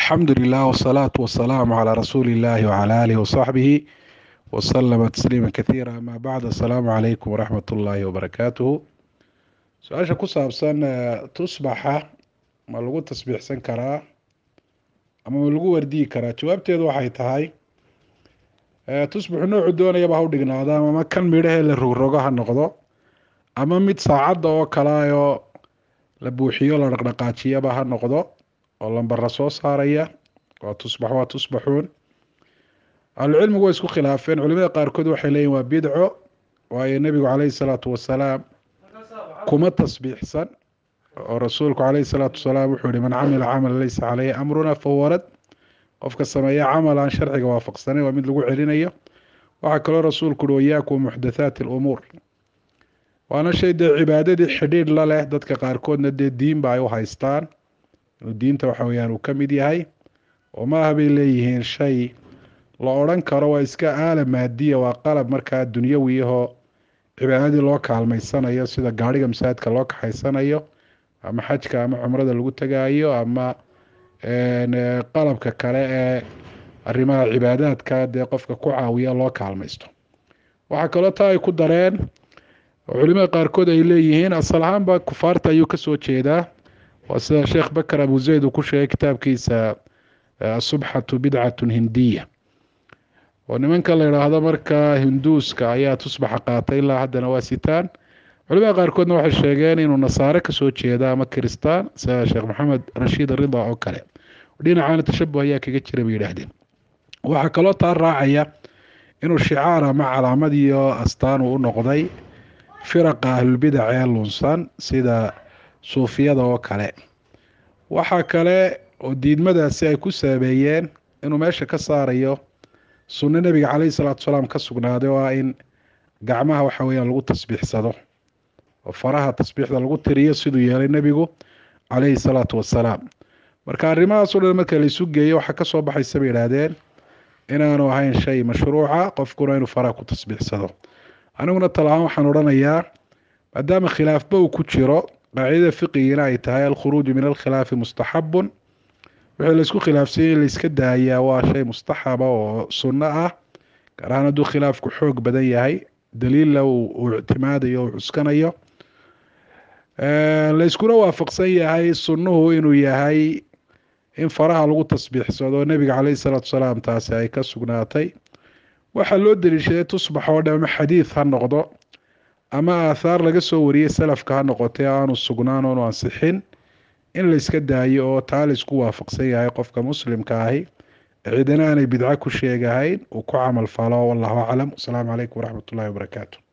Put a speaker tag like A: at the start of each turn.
A: الحمد لله والصلاة والسلام على رسول الله وعلى آله وصحبه وسلم تسليما كثيرا. أما بعد، السلام عليكم ورحمة الله وبركاته. su-aasha ku saabsan tusbaxa ma lagu tasbiixsan karaa ama ma lagu wardiyi karaa? jawaabteedu waxay tahay tusbaxu noocu doonayaba ha u dhignaado, ama kan midhahee la rogrogo ha noqdo, ama mid saacadda oo kaleayoo la buuxiyo la dhaqdhaqaajiyaba ha noqdo oo lambara soo saaraya. waa tusbaxuun. ahlucilmigu way isku khilaafeen. culimada qaarkood waxay leeyihin waa bidco, waayo nebigu caleyhi salaatu wasalaam kuma tasbiixsan, oo rasuulku caleyhi salaatu wasalaam wuxuu yihi man camila camalan laysa caleyhi amruna fahuwa rad. qofka sameeya camal aan sharciga waafaqsanayn waa mid lagu celinayo. waxaa kaloo rasuulku uhi wayaakum muxdathaati alumuur, waana shay dee cibaadadii xidhiidh la leh. dadka qaarkoodna dee diinba ay u haystaan inuu diinta waxa weyaan uu ka mid yahay, oo maaha bay leeyihiin shay la odhan karo waa iska aala maadiya, waa qalab markaa dunyawiyahoo cibaadadii loo kaalmaysanayo, sida gaadhiga masaajidka loo kaxaysanayo, ama xajka ama cumrada lagu tagaayo, ama qalabka kale ee arrimaha cibaadaadka dee qofka ku caawiya loo kaalmaysto. waxaa kaloo taa ay ku dareen oo culimada qaarkood ay leeyihiin asal ahaanba kufaarta ayuu kasoo jeedaa. waa sida sheekh bakar abu zayd uu ku sheegay kitaabkiisa asubxatu bidcatun hindiya. oo nimanka la idhaahdo markaa hinduuska ayaa tusbaxa qaatay, ilaa haddana waa sitaan. culimada qaarkoodna waxay sheegeen inuu nasaare kasoo jeeda ama kiristaan, sida sheekh maxamed rashiid rida oo kale. dhinacana tashabuh ayaa kaga jira bay yidhaahdeen. waxaa kaloo taa raacaya inuu shicaar ama calaamad iyo astaan uu u noqday firaqa ahlulbidac ee lunsan sida suufiyada oo kale. waxaa kale oo diidmadaasi ay ku saabeeyeen inuu meesha ka saarayo sunno nebiga caleyhi salaatu wasalaam ka sugnaaday, oo ah in gacmaha waxa weyaan lagu tasbiixsado oo faraha tasbiixda lagu tiriyo siduu yeelay nebigu caleyhi salaatu wasalaam. marka arrimahaas o dhan marka la isu geeyo waxaa kasoo baxaysa bay yidhaahdeen inaanu ahayn shay mashruuca, qofkuna inuu faraha ku tasbiixsado. aniguna talahaan waxaan odhanayaa maadaama khilaafba uu ku jiro, qaacidada fiqigiina ay tahay alkhuruuju min alkhilaafi mustaxabun, wixii laisku khilaafsanyay in layska daayaa waa shay mustaxaba oo sunno ah, gaar ahaan hadduu khilaafku xoog badan yahay, daliilla uu ictimaadayo o cuskanayo, layskuna waafaqsan yahay sunnuhu inuu yahay in faraha lagu tasbiixsado. nebiga caleyhi salaatu wasalaam taasi ay ka sugnaatay. waxaa loo daliishaday tusbax oo dhan ama xadiid ha noqdo ama aathaar laga soo wariyey salafka ha noqotay aanu sugnaan oonu ansixin, in layska daayo oo taa laysku waafaqsan yahay qofka muslimka ahi, cidina aanay bidco ku sheegahayn uu ku camal falo. wallahu aclam. wasalaamu calaykum waraxmat ullahi wabarakaatu.